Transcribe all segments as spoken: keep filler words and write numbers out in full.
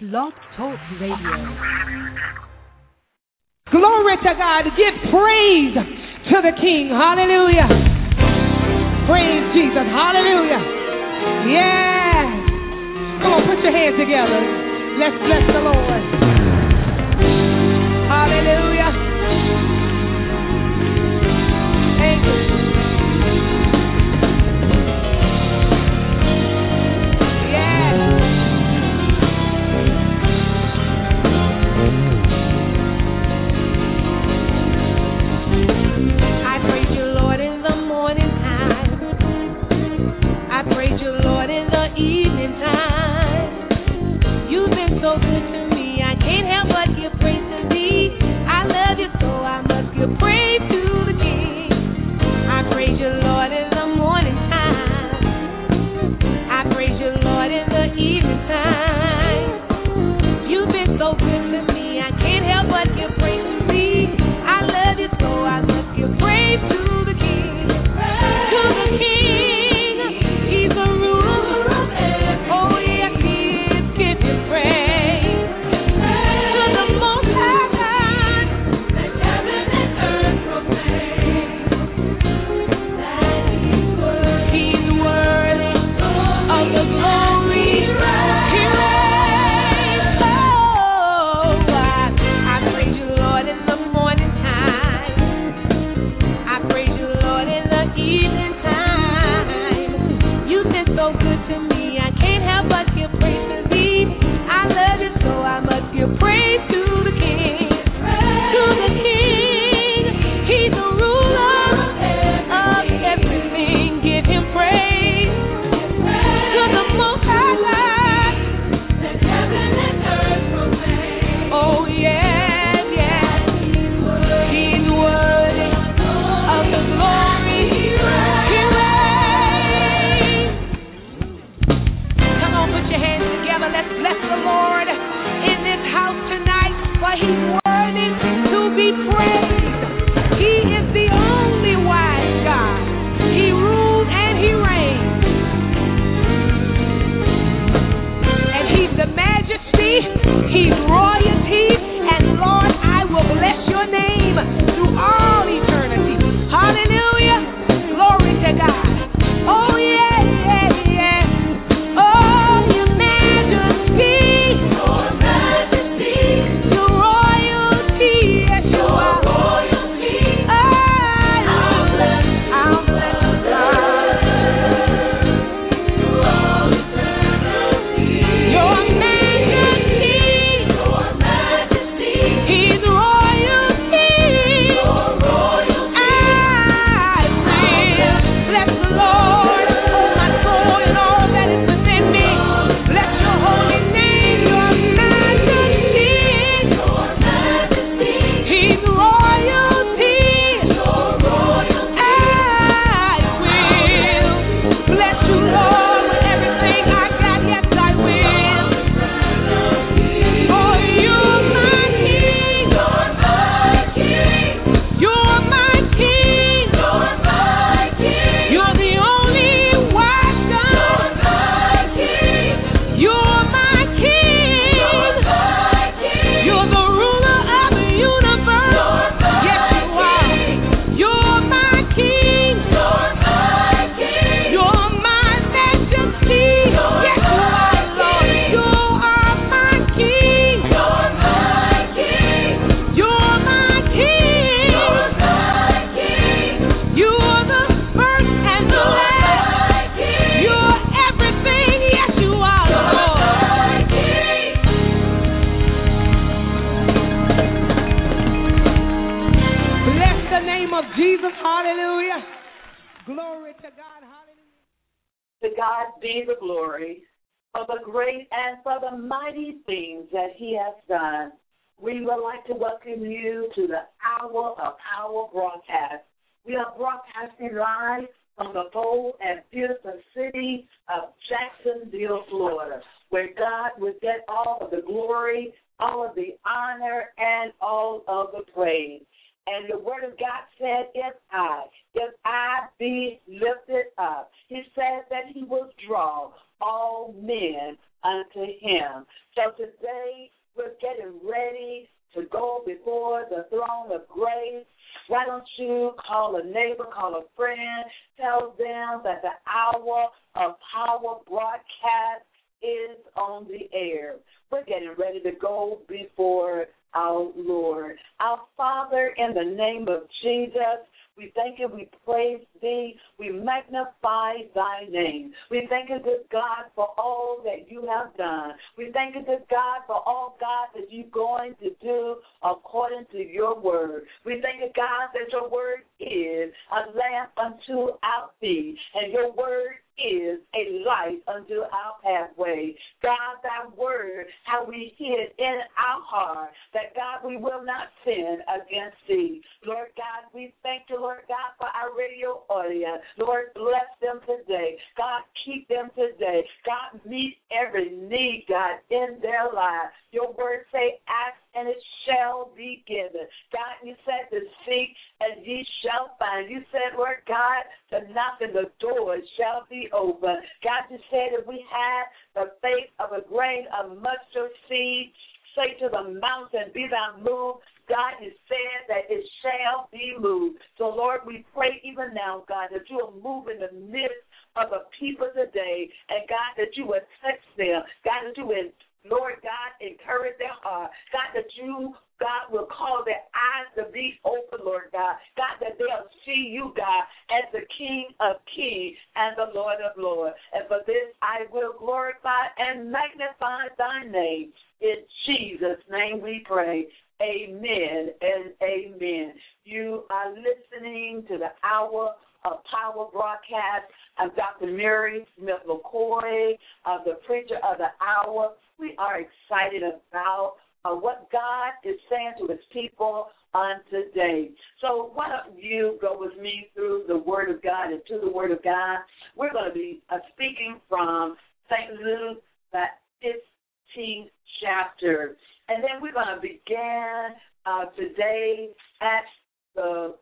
Blog Talk Radio. Glory to God. Give praise to the King. Hallelujah. Praise Jesus. Hallelujah. Yeah. Come on, put your hands together. Let's bless the Lord. Hallelujah. Thank you. We would like to welcome you to the Hour of Power broadcast. We are broadcasting live from the bold and beautiful city of Jacksonville, Florida, where God will get all of the glory, all of the honor, and all of the praise. And the word of God said, if I, if I be lifted up, he said that he will draw all men unto him. So today we're getting ready to go before the throne of grace. Why don't you call a neighbor, call a friend, tell them that the hour of power broadcast is on the air. We're getting ready to go before our Lord. Our Father, in the name of Jesus, we thank you, we praise thee, we magnify thy name. We thank you, good God, for all that you have done. We thank you, good God, for all, God, that you're going to do according to your word. We thank you, God, that your word is a lamp unto our feet, and your word is a light unto our pathway. God, thy word, how we hid in our heart, that, God, we will not sin against thee. Lord God, we thank you, Lord God, for our radio audience. Lord, bless them today. God, keep them today. God, meet every need, God, in their lives. Your word say, ask and it shall be given. God, you said to seek and ye shall find. You said, Lord God, to knock and the door shall be open. God, you said if we had the faith of a grain of mustard seed, say to the mountain, be thou moved. God, you said that it shall be moved. So, Lord, we pray even now, God, that you will move in the midst of the people today, and, God, that you would touch them. God, that you would, Lord God, encourage their heart. God, that you, God, will cause their eyes to be open, Lord God. God, that they'll see you, God, as the King of kings and the Lord of lords. And for this I will glorify and magnify thy name. In Jesus' name we pray. Amen and amen. You are listening to the Hour of Power broadcast. I'm Doctor Mary Smith McCoy, uh, the preacher of the hour. We are excited about uh, what God is saying to his people on today. So why don't you go with me through the Word of God and to the Word of God. We're going to be uh, speaking from Saint Luke, that fifteenth chapter. And then we're going to begin uh, today at the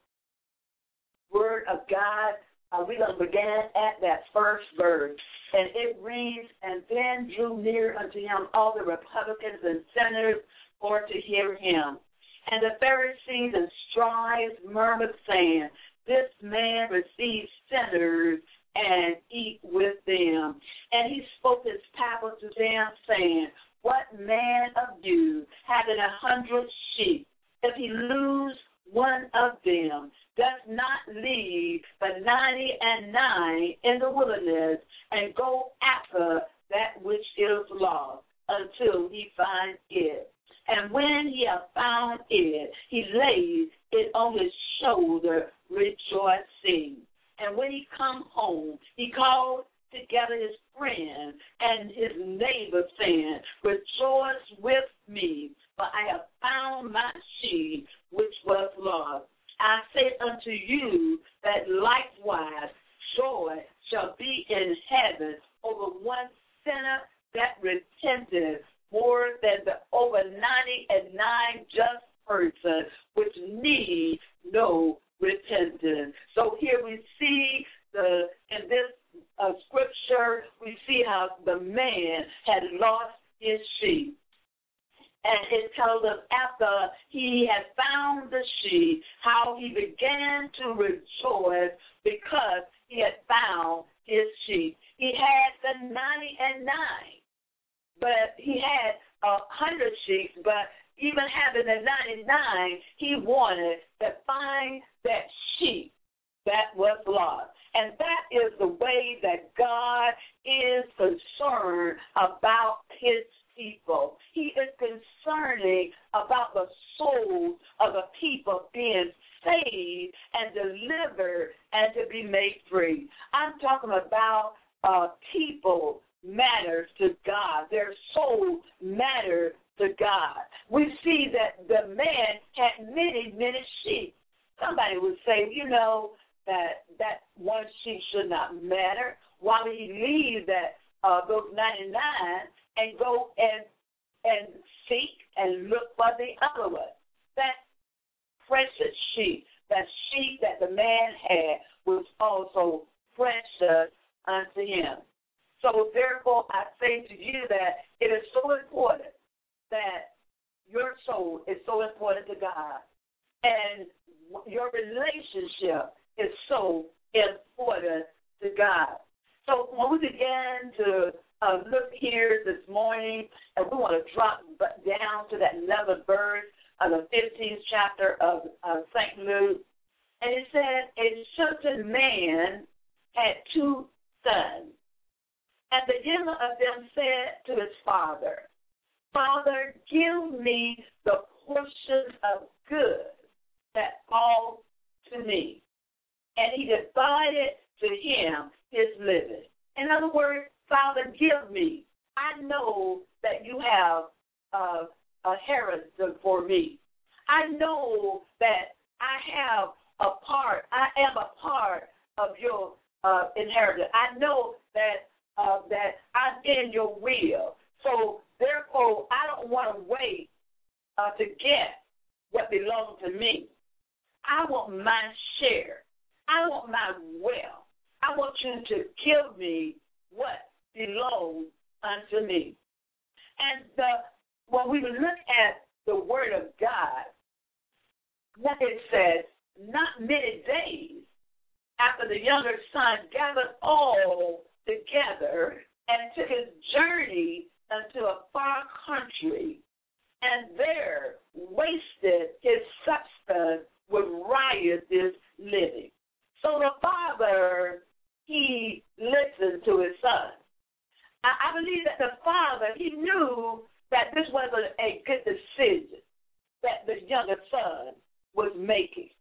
Word of God. Uh, we're going to begin at that first verse. And it reads, and then drew near unto him all the Republicans and sinners for to hear him. And the Pharisees and scribes murmured, saying, this man receives sinners and eat with them. And he spoke his parable to them, saying, what man of you, having a hundred sheep, if he lose one of them, does not leave the ninety and nine in the wilderness and go after that which is lost until he find it? And when he hath found it, he lays it on his shoulder, rejoicing. And when he come home, he called together his friends and his neighbors, saying, rejoice with me, for I have found my sheep which was lost. I say unto you that likewise joy shall be in heaven over one sinner that repenteth, more than the over ninety and nine just persons which need no repentance. So here we see the in this uh, scripture, we see how the man had lost his sheep. And it tells us after he had found the sheep, how he began to rejoice because he had found his sheep. He had the ninety and nine, but he had a hundred sheep, but even having the ninety-nine, he wanted to find that sheep that was lost. And that is the way that God is concerned about his people. He is concerning about the souls of the people being saved and delivered and to be made free. I'm talking about uh, people matter to God. Their soul matter to God. We see that the man had many, many sheep. Somebody would say, you know, that that one sheep should not matter. Why would he leave that uh, those ninety-nine and go and and seek and look for the other one? That precious sheep, that sheep that the man had, was also precious unto him. So therefore, I say to you that it is so important that your soul is so important to God, and your relationship is so important to God. So when we began to uh, look here this morning, and we want to drop down to that eleventh verse of the fifteenth chapter of uh, Saint Luke, and it said, a certain man had two sons, and the younger of them said to his father, Father, give me the portion of good that falls to me. And he divided to him his living. In other words, Father, give me. I know that you have uh, a heritage for me. I know that I have a part, I am a part of your uh, inheritance. I know that uh, that I'm in your will. So therefore, I don't want to wait uh, to get what belongs to me. I want my share. I want my wealth. I want you to give me what belongs unto me. And the, when we look at the Word of God, what it says, not many days after the younger son gathered all together and took his journey unto a far country, and there wasted his substance with riotous living. So the father, he listened to his son. I, I believe that the father, he knew that this wasn't a good decision that the younger son was making.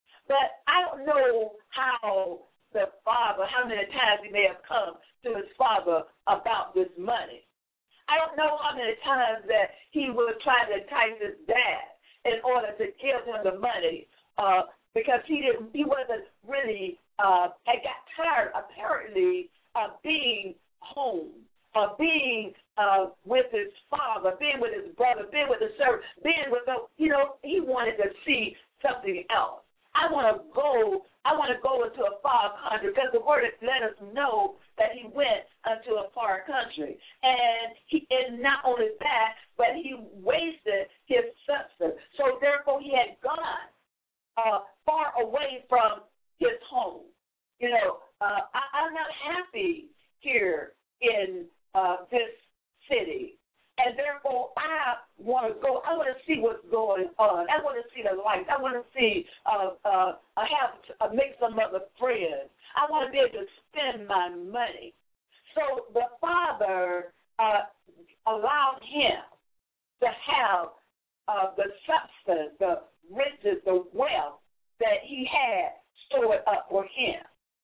But I don't know how the father, how many times he may have come to his father about this money. I don't know how many times that he would try to entice his dad in order to give him the money, uh, because he didn't, he wasn't really, uh, had got tired, apparently, of being home, of being uh, with his father, being with his brother, being with his servant, being with the, you know, he wanted to see something else. I want to go, I want to go into a far country, because the word let us know that he went unto a far country. And he, and not only that, but he wasted his substance. So therefore he had gone uh, far away from his home. You know, uh, I, I'm not happy here in uh, this city. And therefore, I want to go. I want to see what's going on. I want to see the lights. I want to see. Uh, uh, I have to uh, make some other friends. I want to be able to spend my money. So the father uh, allowed him to have uh, the substance, the riches, the wealth that he had stored up for him.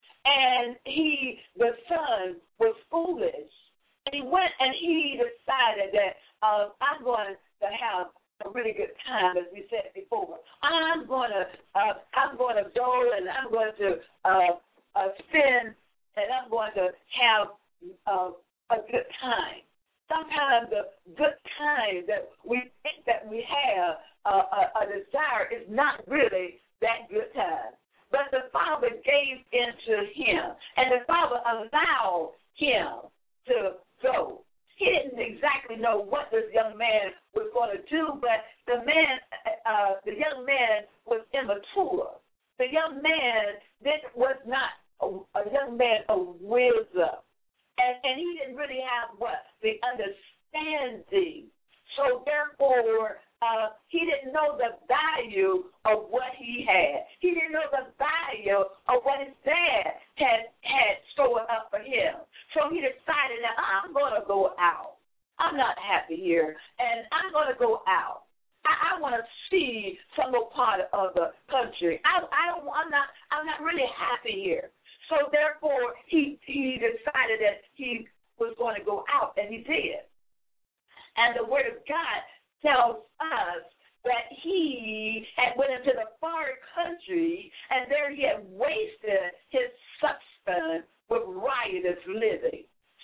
And he, the son, was foolish. And he went and he decided that uh, I'm going to have a really good time, as we said before. I'm going to uh, I'm going to go and I'm going to uh, uh, spend and I'm going to have uh, a good time. Sometimes the good time that we think that we have uh, a, a desire is not really that good time. But the father gave into him, and the father allowed him to go. He didn't exactly know what this young man was going to do, but the man, uh, the young man was immature. The young man did, was not a, a young man of wisdom, and, and he didn't really have what? The understanding. So therefore, uh, he didn't know the value of what he had. He didn't know the value of what his dad had, had stored up for him. So he decided that I'm going to go out. I'm not happy here, and I'm going to go out. I, I want to see some more part of the country. I, I don't. I'm not. I'm not really happy here. So therefore, he he decided that he was going to go out, and he did. And the Word of God tells us that he had went into the far country, and there he had wasted his substance with riotous living.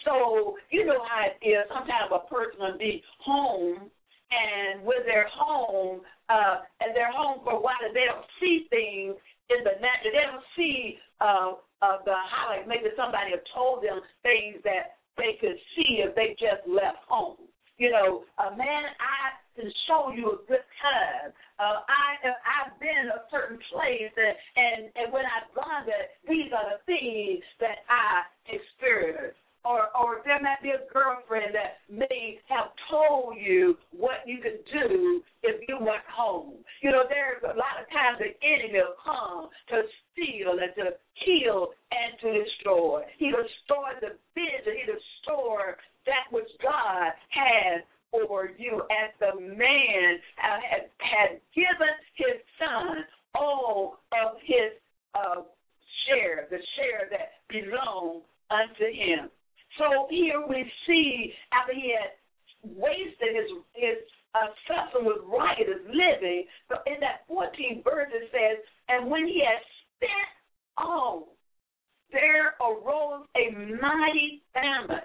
So you know how it is. Sometimes a person will be home, and when they're home, uh, and they're home for a while, they don't see things in the natural. They don't see uh, uh, the highlight. Maybe somebody have told them things that they could see if they just left home. You know, uh, man, I can show you a good time. Uh, I, I've been a certain place, and, and, and when I've gone there, these are the things that I experienced. Or, or there might be a girlfriend that may have told you what you could do if you went home. You know, there's a lot of times the enemy will come to steal and to kill and to destroy. He destroys the vision. He destroys that which God has for you, as the man uh, had, had given his son all of his uh, share, the share that belonged unto him. So here we see, after he had wasted his his uh, suffering with riotous living, so in that fourteenth verse it says, and when he had spent all, there arose a mighty famine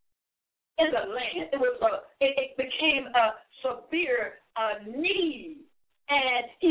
in the land. It was a, it, it became a severe uh, need, and he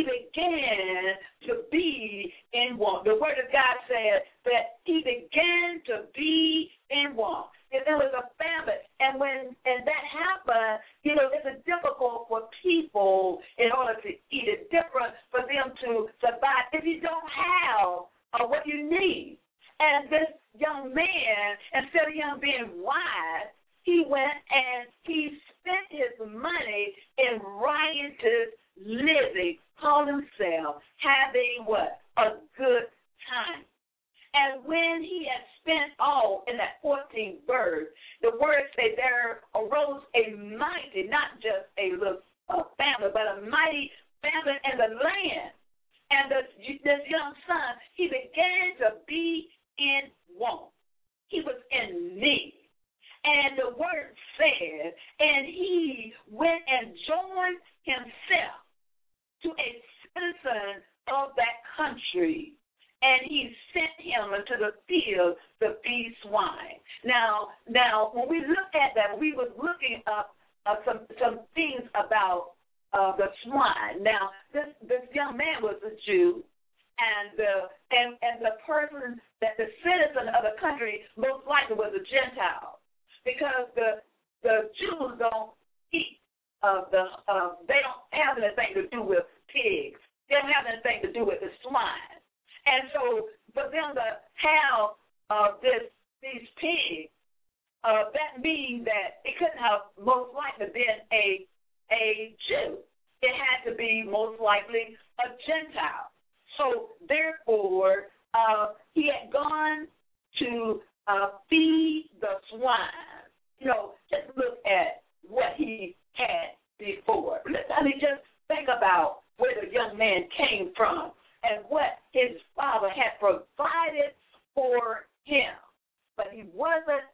began to be in want. The Word of God said that he began to be in want. And there was a famine, and when and that happened, you know, it's difficult for people in order to eat. It's different for them to survive if you don't have uh, what you need. And this young man, instead of him being wise, he went and he spent his money in riotous living, called himself having what? A good time. And when he had spent all, in that fourteenth verse, the word say there arose a mighty, not just a little uh, famine, but a mighty famine in the land. And this, this young son, he began to be in want. He was in need. And the word said, and he went and joined himself to a citizen of that country, and he sent him into the field to feed swine. Now, now, when we look at that, we was looking up uh, some some things about uh, the swine. Now, this this young man was a Jew, and the and and the person that the citizen of the country most likely was a Gentile, because the the Jews don't eat of the uh, they don't have anything to do with pigs. They don't have anything to do with the swine. And so for them to have uh, this these pigs, uh, that means that it couldn't have most likely been a a Jew. It had to be most likely a Gentile. So therefore, uh, he had gone to uh, feed the swine. You know, just look at what he had before. I mean, just think about where the young man came from and what his father had provided for him. But he wasn't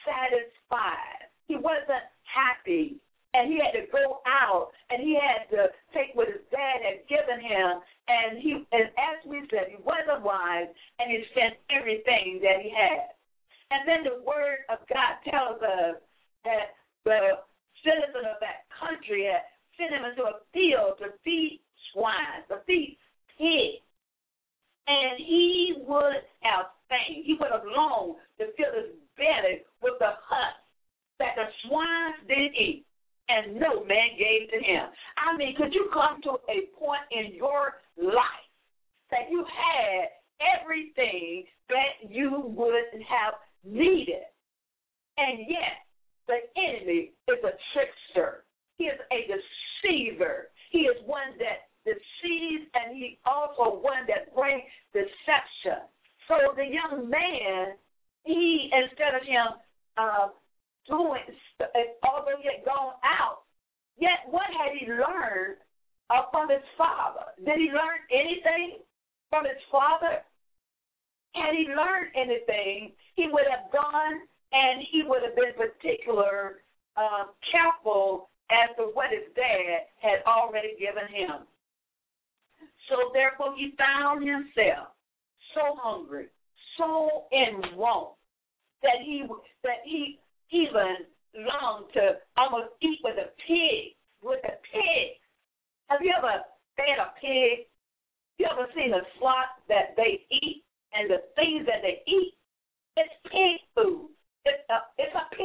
satisfied. He wasn't happy. And he had to go out and he had to take what his dad had given him. And he, and as we said, he wasn't wise, and he spent everything that he had. And then the word of God tells us that the citizen of that country had sent him into a field to feed swine, to feed pigs. And he would have faint. He would have longed to fill his belly with the husk that the swine did eat, and no man gave to him. I mean, could you come to a point in your life that you had everything that you would have needed, and yet the enemy is a trickster. He is a deceiver. He is one that deceives, and he also one that brings deception. So the young man, he, instead of him uh, doing, although he had gone out, yet what had he learned uh, from his father? Did he learn anything from his father? Had he learned anything, he would have gone and he would have been particular, uh, careful as to what his dad had already given him. So therefore he found himself so hungry, so in want, that he that he even longed to almost eat with a pig, with a pig. Have you ever fed a pig? You ever seen a slot that they eat and the things that they eat? It's pig food. It's a, it's a pig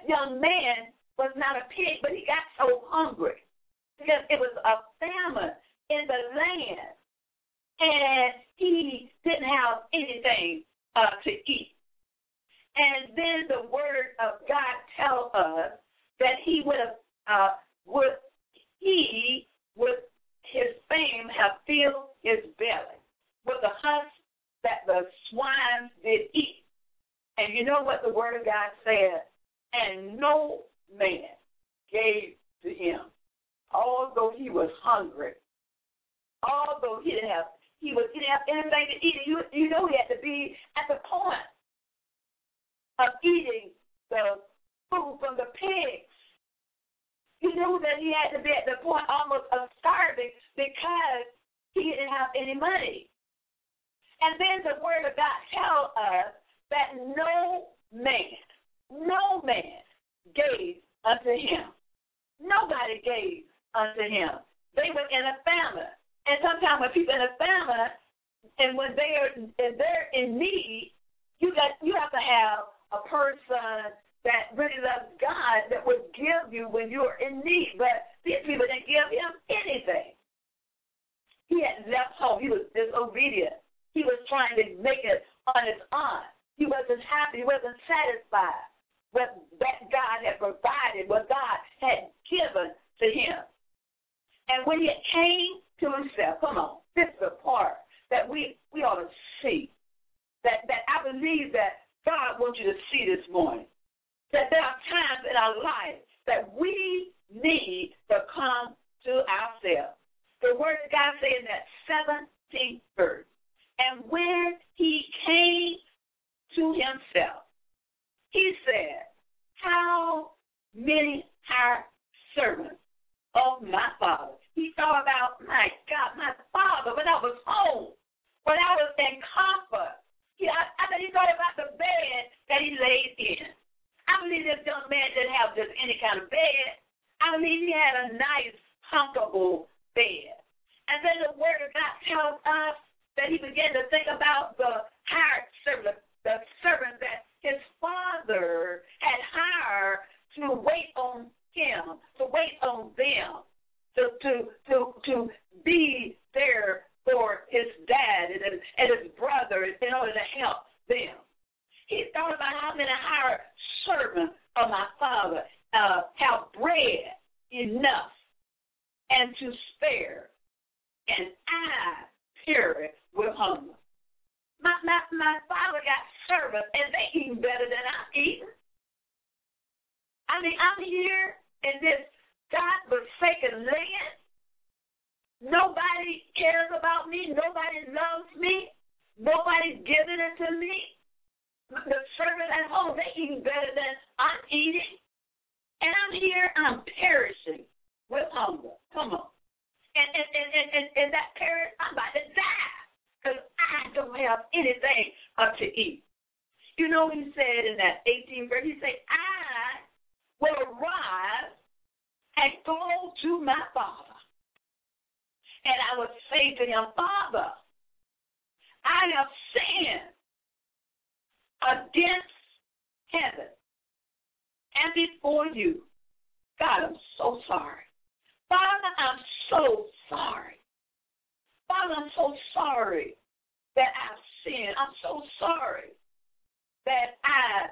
that young man was not a pig, but he got so hungry because it was a famine in the land, and he didn't have anything uh, to eat. And then the word of God tells us that he would have, uh, would he with his fame have filled his belly with the husk that the swine did eat. And you know what the word of God said? And no man gave to him, although he was hungry, although he didn't have, he was he didn't have anything to eat. You, you know he had to be at the point of eating the food from the pigs. He knew that he had to be at the point almost of starving because he didn't have any money. And then the word of God tells us that no man, no man gave unto him. Nobody gave unto him. They were in a famine. And sometimes when people in a famine, and when they're and they're in need, you got you have to have a person that really loves God that would give you when you're in need. But these people didn't give him anything. He had left home. He was disobedient. He was trying to make it on his own. He wasn't happy. He wasn't satisfied with what God had provided, what God had given to him. And when he came to himself, come on, this is the part that we, we ought to see, that, that I believe that God wants you to see this morning, that there are times in our life that we need to come to ourselves. The word of God says in that seventeenth verse, and when he came to himself, he said, how many hired servants of my father? He thought about, my God, my father, when I was home, when I was in comfort. He, I, I bet he thought about the bed that he laid in. I believe this young man didn't have just any kind of bed. I believe he had a nice, comfortable bed. And then the word of God tells us that he began to think about the hired servant, the servant that his father had hired to wait on him, to wait on them, to to to, to be there for his dad and, and his brother in order to help them. He thought about how many hired servants of my father uh, have bread enough and to spare, and I perish with hunger. My, my, my father got servants, and they eat better than I'm eating. I mean, I'm here in this God-forsaken land. Nobody cares about me. Nobody loves me. Nobody's giving it to me. The servants at home, they eat better than I'm eating. And I'm here, I'm perishing with hunger. Come on. And, and, and, and, and, and that perish, I'm about to die because I don't have anything up to eat. You know what he said in that eighteenth verse? He said, I will arise and go to my father. And I will say to him, Father, I have sinned against heaven and before you. God, I'm so sorry. Father, I'm so sorry. Father, I'm so sorry that I've sinned. I'm so sorry that I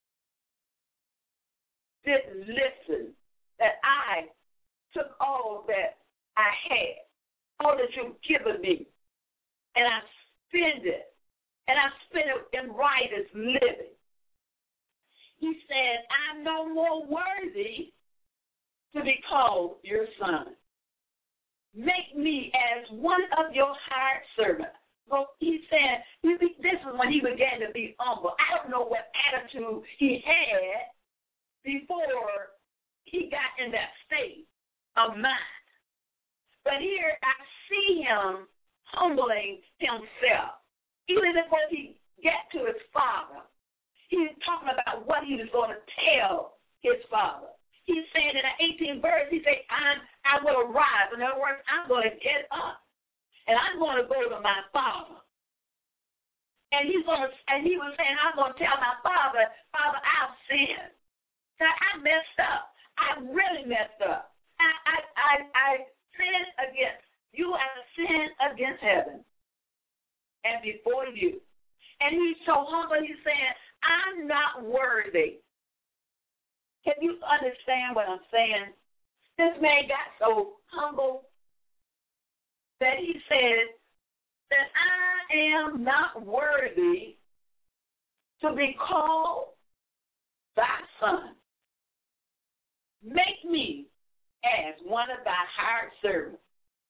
didn't listen, that I took all that I had, all that you've given me, and I spent it, and I spent it in riotous living. He said, I'm no more worthy to be called your son. Make me as one of your hired servants. So he said, this is when he began to be humble. I don't know what attitude he had before he got in that state of mind. But here I see him humbling himself. Even before he get to his father, he's talking about what he was going to tell his father. He's saying in the eighteenth verse, he said, I'm, I will arise. In other words, I'm going to get up, and I'm going to go to my father. And he's going to, and he was saying, I'm going to tell my father, Father, I've sinned. God, I messed up. I really messed up. I, I, I, I sinned against you. I sinned against heaven and before you. And he's so humble. He's saying, I'm not worthy. Can you understand what I'm saying? This man got so humble that he said that I am not worthy to be called thy son. Make me as one of thy hired servants.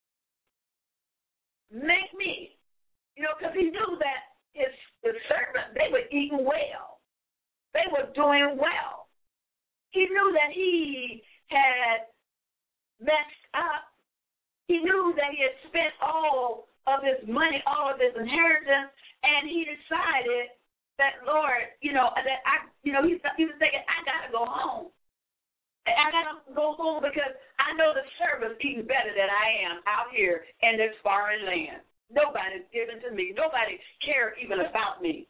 Make me. You know, because he knew that his the servants, they were eating well. They were doing well. He knew that he had messed up. He knew that he had spent all of his money, all of his inheritance, and he decided that, Lord, you know, that I, you know, he, he was thinking, I got to go home. I got to go home because I know the servants eating better than I am out here in this foreign land. Nobody's given to me. Nobody cared even about me.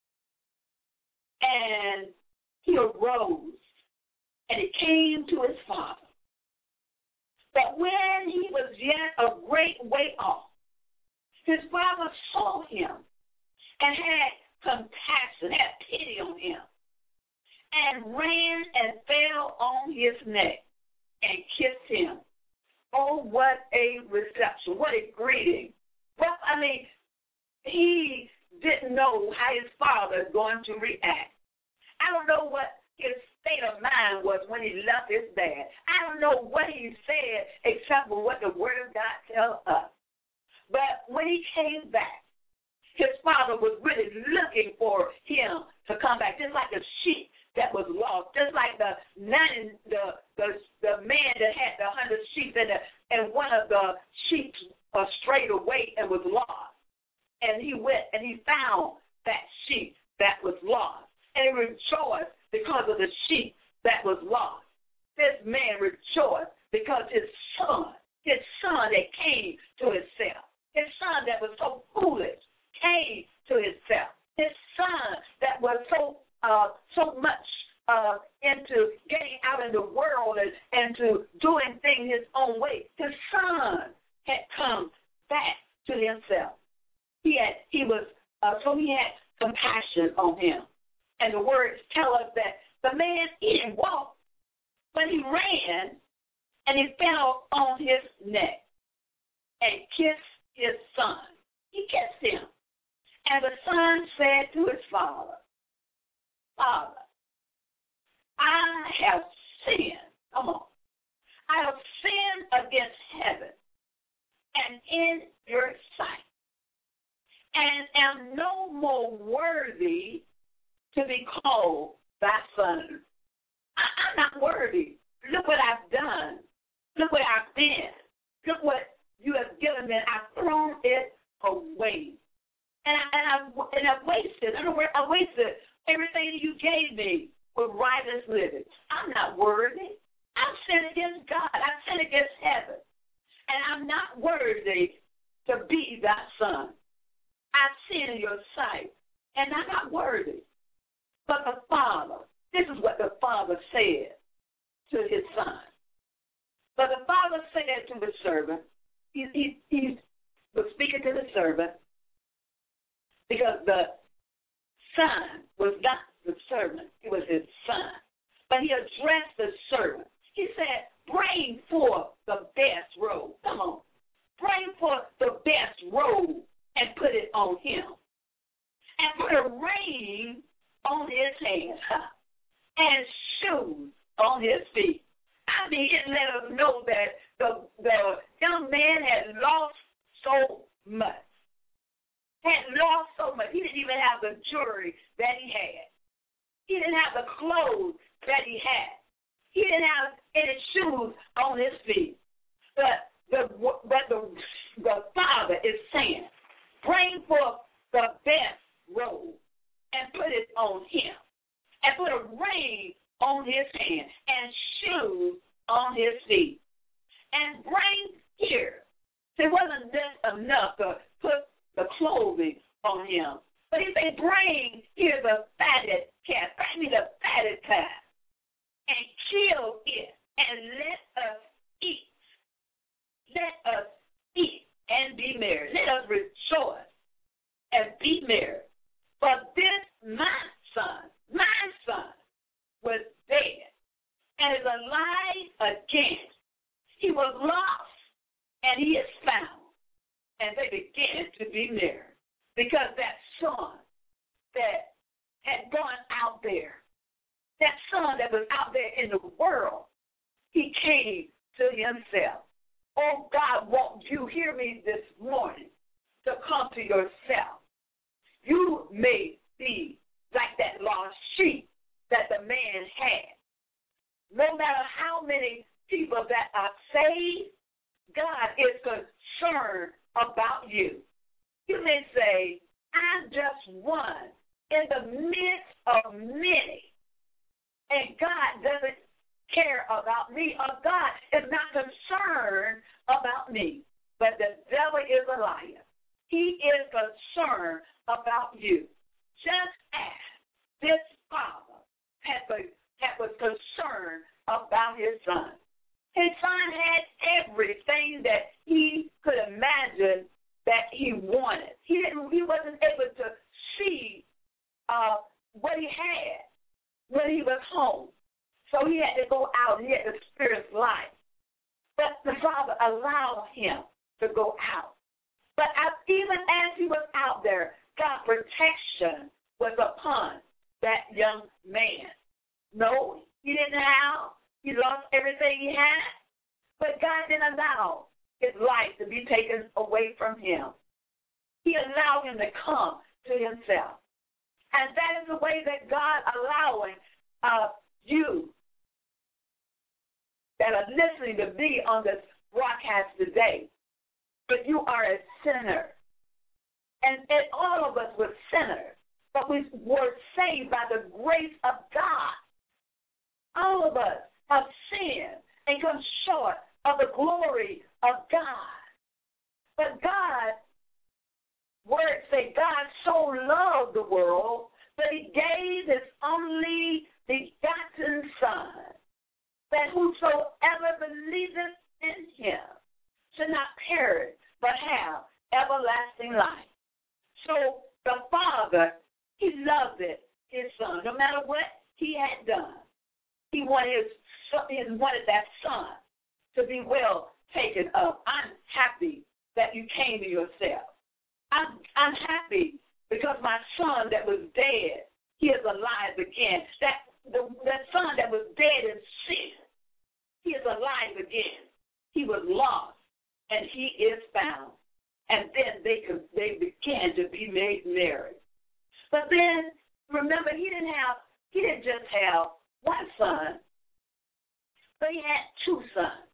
And he arose, and he came to his father. But when he was yet a great way off, his father saw him and had compassion, had pity on him, and ran and fell on his neck and kissed him. Oh, what a reception, what a greeting. Well, I mean, he didn't know how his father was going to react. I don't know what his state of mind was when he left his dad. I don't know what he said except for what the Word of God tells us. But when he came back, his father was really looking for him to come back, just like a sheep that was lost, just like the nine, the the the man that had the hundred sheep and the, and one of the sheep uh, strayed away and was lost, and he went and he found that sheep that was lost, and he rejoiced because of the sheep that was lost. This man rejoiced because his son, his son that came to himself, his son that was so foolish came to himself, his son that was so uh, so much uh, into getting out in the world and, and to doing things his own way. His son had come back to himself. He had he was uh, so he had compassion on him. And the words tell us that the man he didn't walk, but he ran and he fell on his neck and kissed his son. He kissed him. And the son said to his father, Father, I have sinned. Come on. I have sinned against heaven and in your sight, and am no more worthy to be called thy son. I, I'm not worthy. Look what I've done. Look what I've been. Look what you have given me. I've thrown it away. And, I, and, I've, and I've wasted. In other words, I wasted everything that you gave me with righteous living. I'm not worthy. I've sinned against God. I've sinned against heaven. And I'm not worthy to be thy son. I've sinned in your sight, and I'm not worthy. But the father, this is what the father said to his son. But the father said to the servant, he, he, he was speaking to the servant, because the son was not the servant, it was his son. But he addressed the servant. He said, bring forth the best robe. Come on. Bring forth the best robe and put it on him. And put a ring on his hand and shoes on his feet. I mean, it let us know that the, the young man had lost so much. Had lost so much. He didn't even have the jewelry that he had. He didn't have the clothes that he had. He didn't have any shoes on his feet. But the but the, the father is saying, bring forth the best robe and put it on him, and put a ring on his hand and shoes on his feet, and bring here. It wasn't just enough to put the clothing on him, but he said, bring here the fatted calf, bring me the fatted calf, and kill it, and let us eat. Let us eat and be merry. Let us rejoice and be merry. For this my son, my son, was dead and is alive again. He was lost and he is found. And they began to be merry because that son that had gone out there, that son that was out there in the world, he came to himself. Oh, God, won't you hear me this morning to come to yourself? You may be like that lost sheep that the man had. No matter how many people that are saved, God is concerned about you. You may say, I'm just one in the midst of many, and God doesn't care about me, or God is not concerned about me. But the devil is a liar. He is concerned about you. Just as this father had, had was concerned about his son. His son had everything that he could imagine that he wanted. He didn't. He wasn't able to see uh, what he had when he was home. So he had to go out and he had to experience life. But the father allowed him to go out. But even as he was out there, God's protection was upon that young man. No, he didn't have. He lost everything he had. But God didn't allow his life to be taken away from him. He allowed him to come to himself. And that is the way that God allowing uh, you that are listening to be on this broadcast today. But you are a sinner. And, and all of us were sinners. But we were saved by the grace of God. All of us have sinned and come short of the glory of God. But God, words say God so loved the world that he gave his only begotten Son, that whosoever believeth in him should not perish, but have everlasting life. So the Father, he loved it, his Son, no matter what he had done. He wanted, his, he wanted that son to be well taken up. I'm happy that you came to yourself. I'm, I'm happy because my son that was dead, he is alive again. That, the, that son that was dead in sin, he is alive again. He was lost, and he is found. And then they could, they began to be made merry. But then, remember, he didn't have, he didn't just have one son, but he had two sons.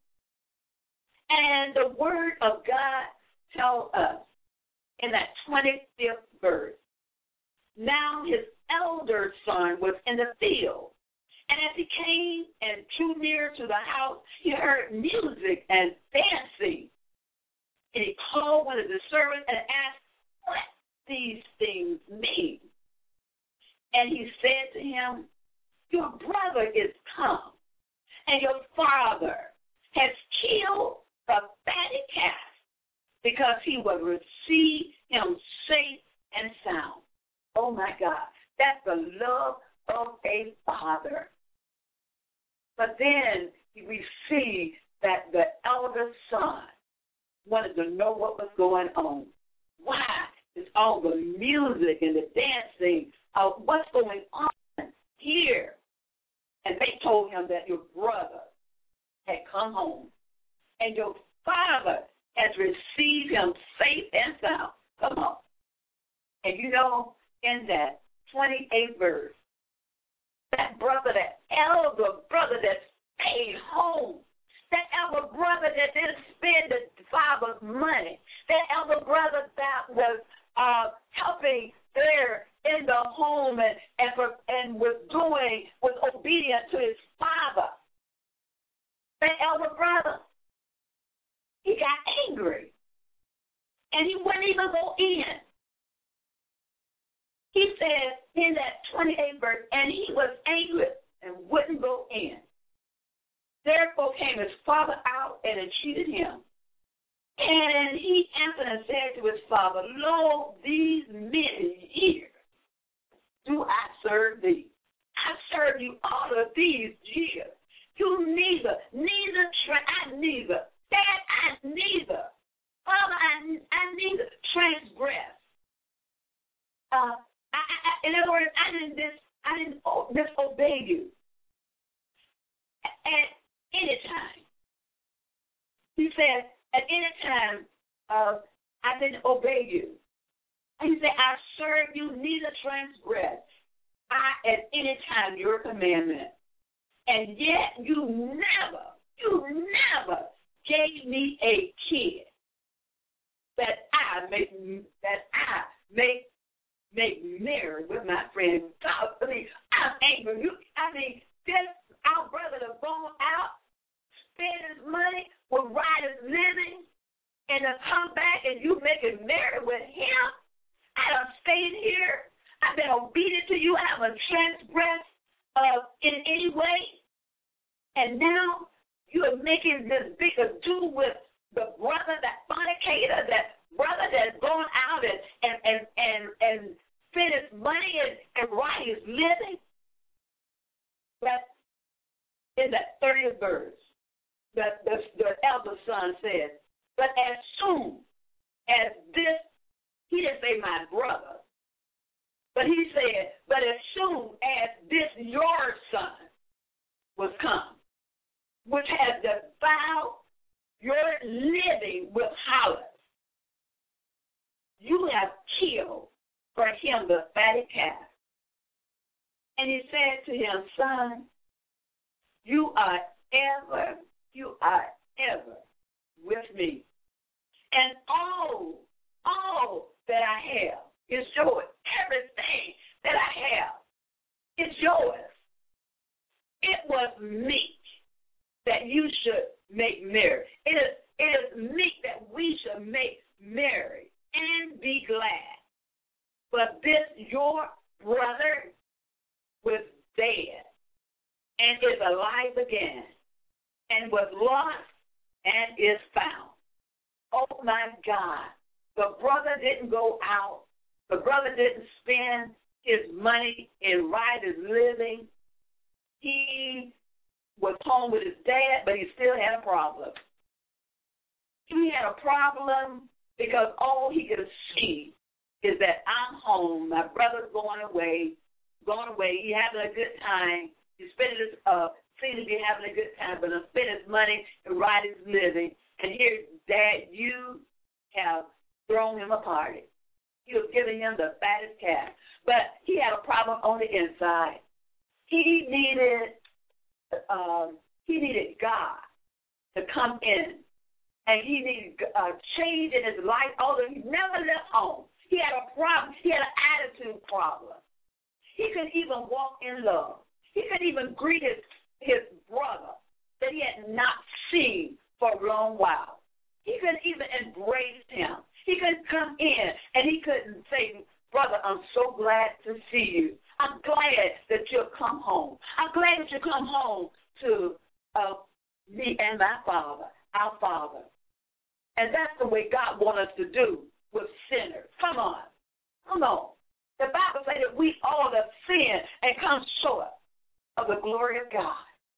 And the word of God tells us in that twenty-fifth verse, now his elder son was in the field, and as he came and drew near to the house, he heard music and dancing. And he called one of the servants and asked what these things mean. And he said to him, your brother is come, and your father has killed the fatted calf, because he will receive him safe and sound. Oh, my God. That's the love of a father. But then we see that the elder son wanted to know what was going on. Why is all the music and the dancing of what's going on here? And they told him that your brother had come home, and your father has received him safe and sound. Come on. And you know, in that twenty-eighth verse, that brother, that elder brother that stayed home, that elder brother that didn't spend the father's money, that elder brother that was uh, helping there in the home and and, for, and was doing, was obedient to his father. That elder brother, he got angry, and he wouldn't even go in. He said in that twenty-eighth verse, and he was angry and wouldn't go in. Therefore came his father out and entreated him. And he answered and said to his father, Lo, these many years do I serve thee. I serve you all of these years. You neither, neither, I neither, Dad, I neither, Father, I, I neither transgress. Uh, I, I, in other words, I didn't dis, I didn't disobey you at any time. He said, at any time, uh, I didn't obey you. And he said, I serve you, neither transgress I at any time your commandment. And yet you never, you never gave me a kid that I make that I make make merry with my friends. God, I mean, I'm angry. You, I mean, this our brother to go out, spend his money, will ride his living, and to come back and you making merry with him. I done stayed here. I've been obedient to you. I haven't transgressed uh, in any way. And now you are making this big ado with the brother, that fornicator, that brother that's going out and and and and, and spend his money and, and ride his living. But in that thirtieth verse, the, the, the elder son says, but as soon as this, he didn't say my brother, but he said, but as soon as this your son was come, which has defiled your living with harlots, you have killed for him the fatted calf. And he said to him, son, you are ever, you are ever with me. And all, all that I have is yours. Everything that I have is yours. It was meet that you should make merry. It is, it is meet that we should make merry and be glad. But this your brother was dead and is alive again, and was lost and is found. Oh my God. The brother didn't go out. The brother didn't spend his money and ride his living. He was home with his dad, but he still had a problem. He had a problem because all he could see is that I'm home, my brother's going away, going away, he having a good time, he spending his, uh, seems to be having a good time, but he'll spend his money and ride his living, and here, Dad, you have thrown him a party. You have given him the fattest calf. But he had a problem on the inside. He needed, um, he needed God to come in, and he needed a change in his life, although he never left home. He had a problem. He had an attitude problem. He couldn't even walk in love. He couldn't even greet his, his brother that he had not seen for a long while. He couldn't even embrace him. He couldn't come in, and he couldn't say, brother, I'm so glad to see you. I'm glad that you'll come home. I'm glad that you come home to uh, me and my Father, our Father. And that's the way God wants us to do with sinners. Come on. Come on. The Bible says that we all have sinned and come short of the glory of God.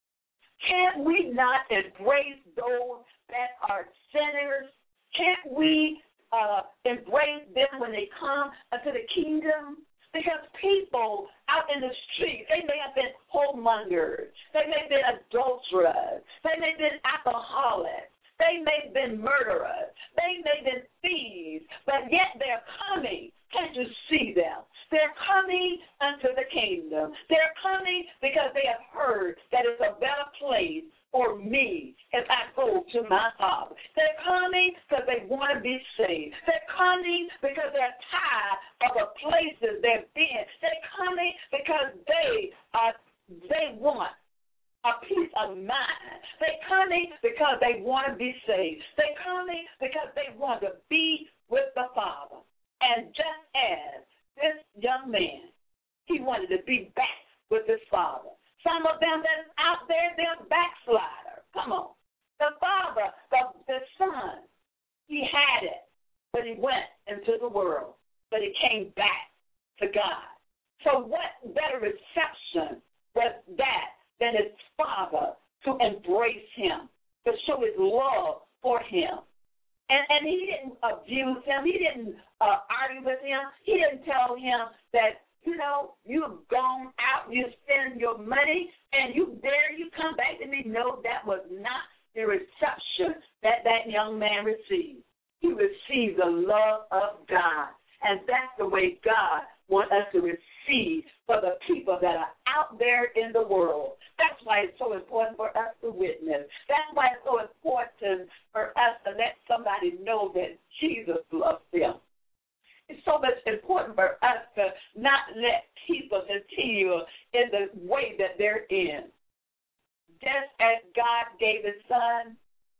Can't we not embrace those that are sinners? Can't we uh, embrace them when they come into the kingdom? Because people out in the street, they may have been whoremongers. They may have been adulterers. They may have been alcoholics. They may have been murderers. They may have been thieves. But yet they're coming. Can't you see them? They're coming unto the kingdom. They're coming because they have heard that it's a better place for me as I go to my Father. They're coming because they want to be saved. They're coming because they're tired of the places they've been. They're coming because they are they want a peace of mind. They're coming because they want to be saved. They're coming because they want to be with the Father. And just as this young man, he wanted to be back with his father. Some of them that is out there, they're backsliders. Come on. The Father, the, the Son, he had it, but he went into the world, but he came back to God. So what better reception was that than his Father to embrace him, to show his love for him? And, and he didn't abuse him. He didn't uh, argue with him. He didn't tell him that, you know, you've gone out, you spend your money, and you there you come back to me. No, that was not the reception that that young man received. He received the love of God. And that's the way God wants us to receive for the people that are out there in the world. That's why it's so important for us to witness. That's why it's so important for us to let somebody know that Jesus loves them. It's so much important for us to not let people continue in the way that they're in. Just as God gave his son,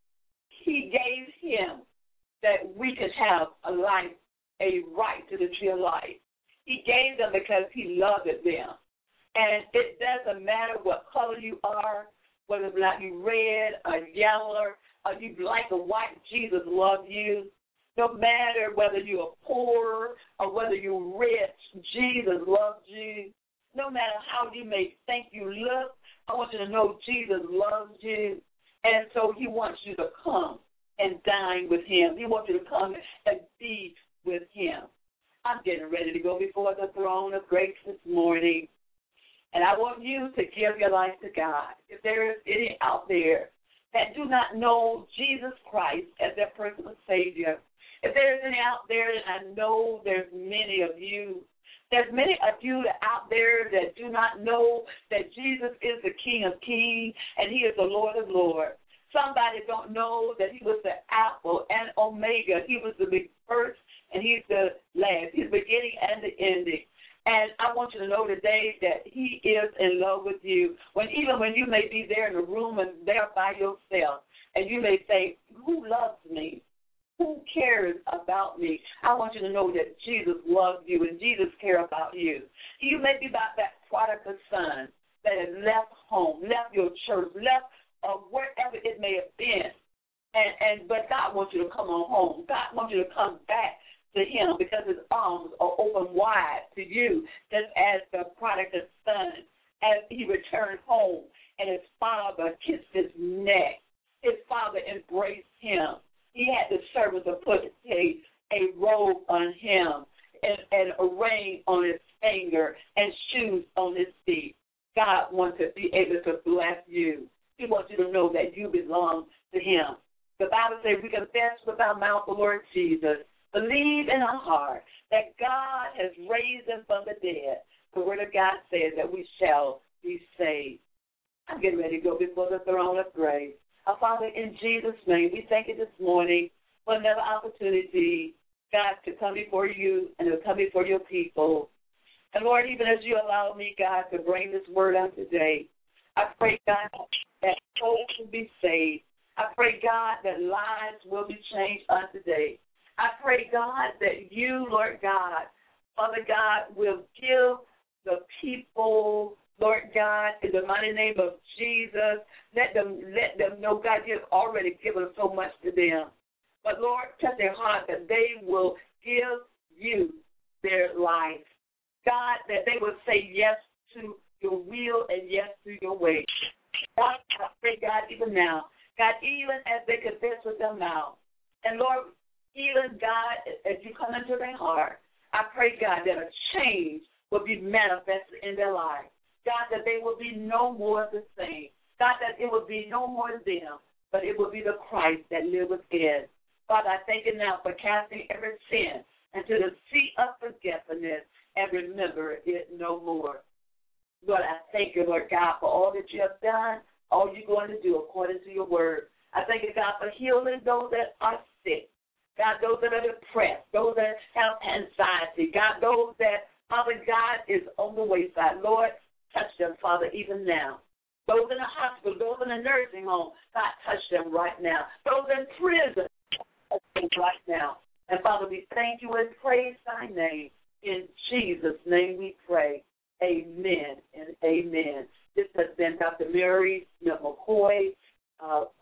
he gave him that we could have a life, a right to the tree of life. He gave them because he loved them. And it doesn't matter what color you are, whether or not you're red or yellow or you black or white, Jesus loves you. No matter whether you're poor or whether you're rich, Jesus loves you. No matter how you may think you look, I want you to know Jesus loves you. And so he wants you to come and dine with him. He wants you to come and be with him. I'm getting ready to go before the throne of grace this morning. And I want you to give your life to God. If there is any out there that do not know Jesus Christ as their personal Savior, if there is any out there, and I know there's many of you, there's many of you out there that do not know that Jesus is the King of Kings and he is the Lord of Lords. Somebody don't know that he was the Alpha and Omega. He was the first and he's the last. He's the beginning and the ending. And I want you to know today that he is in love with you. When even when you may be there in a room and there by yourself, and you may say, who loves me? Who cares about me? I want you to know that Jesus loves you and Jesus cares about you. You may be about that prodigal son that has left home, left your church, left uh, wherever it may have been. And, and but God wants you to come on home. God wants you to come back to him because his arms are open wide to you, just as the prodigal son, as he returned home and his father kissed his neck. His father embraced him. He had the servants to put a, a robe on him and, and a ring on his finger and shoes on his feet. God wants to be able to bless you. He wants you to know that you belong to him. The Bible says we confess with our mouth the Lord Jesus, believe in our heart that God has raised him from the dead. The word of God says that we shall be saved. I'm getting ready to go before the throne of grace. Our Father, in Jesus' name, we thank you this morning for another opportunity, God, to come before you and to come before your people. And, Lord, even as you allow me, God, to bring this word out today, I pray, God, that souls will be saved. I pray, God, that lives will be changed on today. I pray, God, that you, Lord God, Father God, will give the people, Lord God, in the mighty name of Jesus, let them let them know, God, you've already given so much to them. But, Lord, touch their heart that they will give you their life. God, that they will say yes to your will and yes to your way. God, I pray, God, even now, God, even as they confess with their mouth, and, Lord, even, God, as you come into their heart, I pray, God, that a change will be manifested in their life. God, that they will be no more the same. God, that it will be no more them, but it will be the Christ that lives within. Father, I thank you now for casting every sin into the sea of forgetfulness and remember it no more. Lord, I thank you, Lord God, for all that you have done, all you're going to do according to your word. I thank you, God, for healing those that are sick. God, those that are depressed, those that have anxiety. God, those that, Father God, is on the wayside. Lord, touch them, Father, even now. Those in the hospital, those in the nursing home, God, touch them right now. Those in prison, touch them right now. And, Father, we thank you and praise thy name. In Jesus' name we pray. Amen and amen. This has been Doctor Mary McCoy, uh,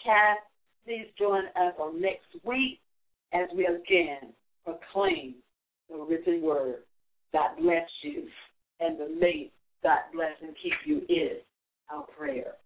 broadcast. Please join us on next week as we again proclaim the written word. God bless you, and the may God bless and keep you is our prayer.